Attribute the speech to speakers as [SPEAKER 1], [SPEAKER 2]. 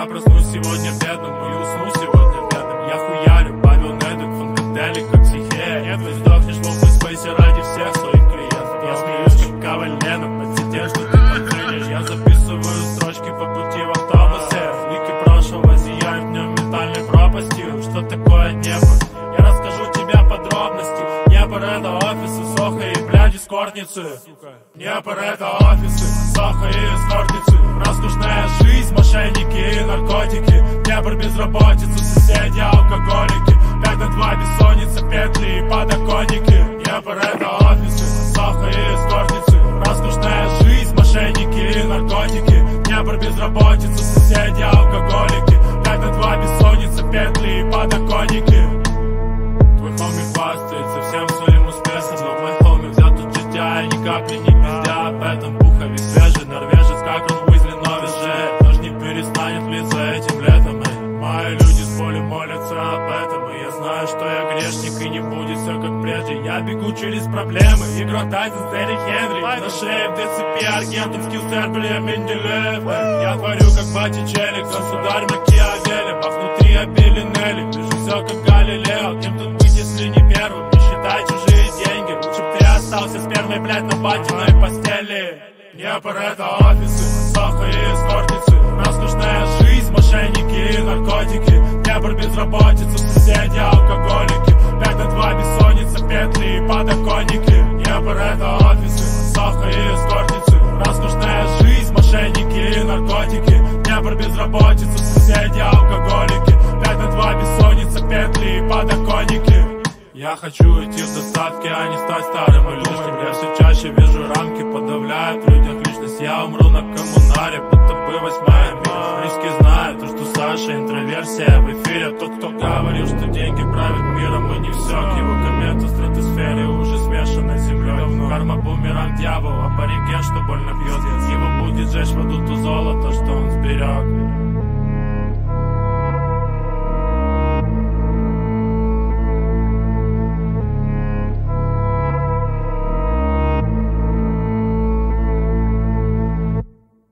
[SPEAKER 1] Я проснусь сегодня бедным и усну сегодня бедным. Я хуярю, Павел Недок, фанкаделик, как психея. Нет, ты сдохнешь в open space ради всех своих клиентов. Я смеюсь, как Коваль Ленок, от тех, что ты подценишь. Я записываю строчки по пути в автобусе. Лики прошлого зияют в нем ментальной пропастью. Что такое небо? Я расскажу тебе подробности. Небо это офисы, Сохо и блядь эскортницы. Небо это офисы, Сохо и эскортницы. Роскошная жизнь, мошенники и наркотики. Днепр безработица, соседи алкоголики. 5 на 2 бессонница, петли и подоконники. Днепр это офисы, Сохо и эскортницы. Роскошная жизнь, мошенники и наркотики. Днепр безработица, соседи алкоголики. 5 на 2 бессонница, петли и подоконники. Твой хоми хвастается всем своим успехом, но мой хоми взят от життя и ни капли не пиздя об этом. Пуховик свежий, норвежец, как он Уизли, но веже. Дождь не перестанет литься этим летом. Мои люди с боли молятся об этом. И я знаю, что я грешник и не будет все как прежде. Я бегу через проблемы, игра Тайсон, Терри Хенри. На шее в ДЦП аргентовский Сербия Менделеев. Я творю как Боттичелли, государь Макиавелли. А внутри обили Нелли, вижу все как Галилео. Кем тут быть, если не первым? Не считай чужие деньги. Лучше б ты остался с первой, блядь, на батиной постели. Днепр это офисы, Сохо и эскортницы. Роскошная жизнь, мошенники и наркотики. Днепр безработица, соседи алкоголики. 5 на 2 бессонница, петли и подоконники. Днепр это офисы, Сохо и эскортницы. Роскошная жизнь, мошенники и наркотики. Днепр безработица, соседи алкоголики. 5 на 2 бессонница, петли и подоконники. Я хочу идти в достатке, а не стать старым и лишним. Я все чаще вижу рамки, подавляют в людях личность. Я умру на коммунаре, будто бы 8-я мира. Близкие знают, то, что Саша интроверсия в эфире. Тот, кто говорил, что деньги правят миром, и не все. К его комета в стратосфере уже смешана с землей. Карма бумеранг дьявол, абориген, что больно бьет. Его будет жечь в аду то золото, что он сберег.